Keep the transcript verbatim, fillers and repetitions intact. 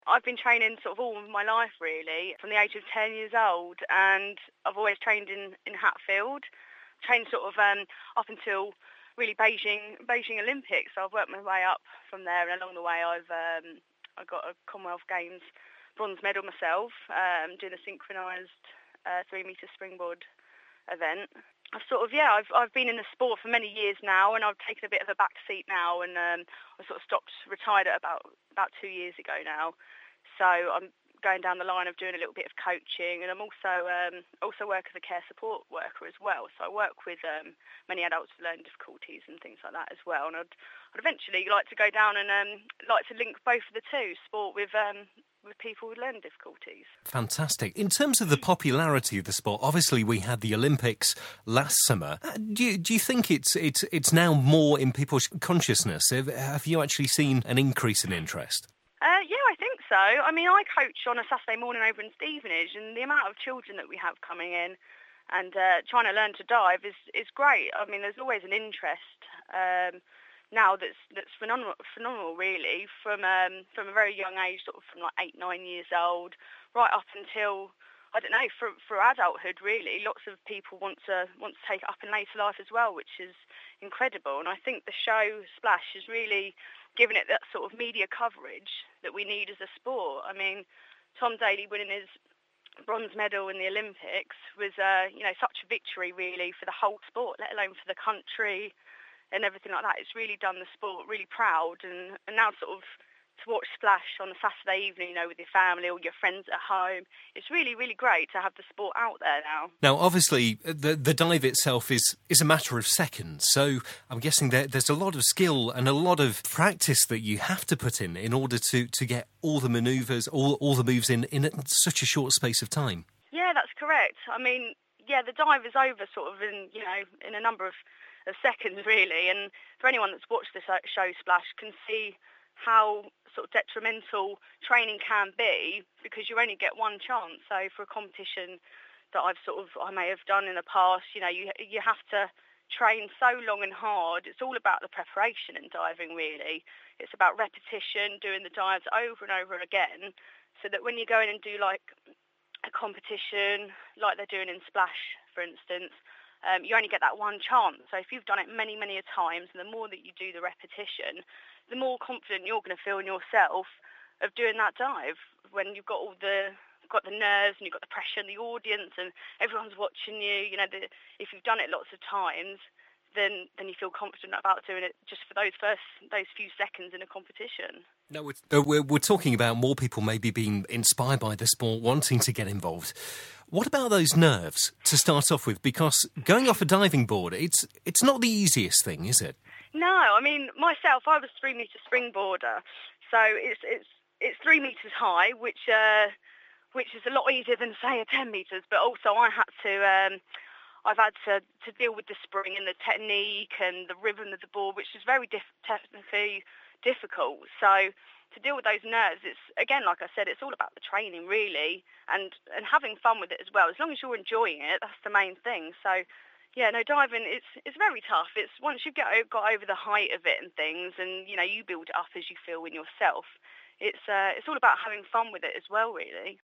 I've been training sort of all of my life really, from the age of ten years old, and I've always trained in, in Hatfield. Trained sort of um, up until really Beijing Beijing Olympics. So I've worked my way up from there, and along the way I've um, I got a Commonwealth Games bronze medal myself, um, doing a synchronised uh, three metre springboard event. I've sort of yeah, I've I've been in the sport for many years now, and I've taken a bit of a back seat now, and um, I sort of stopped, retired at about about two years ago now. So I'm going down the line of doing a little bit of coaching, and I'm also um, also work as a care support worker as well. So I work with um, many adults with learning difficulties and things like that as well. And I'd, I'd eventually like to go down and um, like to link both of the two, sport with um, with people with learning difficulties. Fantastic. In terms of the popularity of the sport, obviously we had the Olympics last summer. Uh, Do you, do you think it's it's it's now more in people's consciousness? Have, have you actually seen an increase in interest? Uh, yeah, I think so. I mean, I coach on a Saturday morning over in Stevenage, and the amount of children that we have coming in and uh, trying to learn to dive is, is great. I mean, there's always an interest um, now that's that's phenomenal, phenomenal really, from um, from a very young age, sort of from like eight, nine years old, right up until, I don't know, for for adulthood really. Lots of people want to want to take it up in later life as well, which is incredible. And I think the show Splash is really giving it that sort of media coverage that we need as a sport. I mean, Tom Daley winning his bronze medal in the Olympics was, uh, you know, such a victory really for the whole sport, let alone for the country and everything like that. It's really done the sport really proud, and, and now sort of to watch Splash on a Saturday evening, you know, with your family or your friends at home, it's really, really great to have the sport out there now. Now, obviously, the the dive itself is is a matter of seconds, so I'm guessing there, there's a lot of skill and a lot of practice that you have to put in in order to, to get all the manoeuvres, all all the moves in, in such a short space of time. Yeah, that's correct. I mean, yeah, the dive is over sort of in, you know, in a number of, of seconds really, and for anyone that's watched this show Splash can see how sort of detrimental training can be, because you only get one chance. So for a competition that I've sort of, I may have done in the past, you know, you you have to train so long and hard. It's all about the preparation in diving really. It's about repetition, doing the dives over and over again, so that when you go in and do like a competition like they're doing in Splash, for instance, um, you only get that one chance. So if you've done it many, many a times, and the more that you do the repetition, the more confident you're going to feel in yourself of doing that dive. When you've got all the got the nerves and you've got the pressure and the audience and everyone's watching you, you know, the, if you've done it lots of times, then then you feel confident about doing it just for those first those few seconds in a competition. No, we're, uh, we're, we're talking about more people maybe being inspired by the sport, wanting to get involved. What about those nerves to start off with? Because going off a diving board, it's it's not the easiest thing, is it? No, I mean, myself, I was three metre springboarder, so it's it's it's three metres high, which uh, which is a lot easier than say a ten metres. But also, I had to um, I've had to, to deal with the spring and the technique and the rhythm of the board, which is very diff- technically difficult. So to deal with those nerves, it's, again, like I said, it's all about the training really, and, and having fun with it as well. As long as you're enjoying it, that's the main thing. So yeah, no, diving, it's it's very tough. It's once you get got over the height of it and things, and you know, you build it up as you feel in yourself. It's uh, it's all about having fun with it as well, really.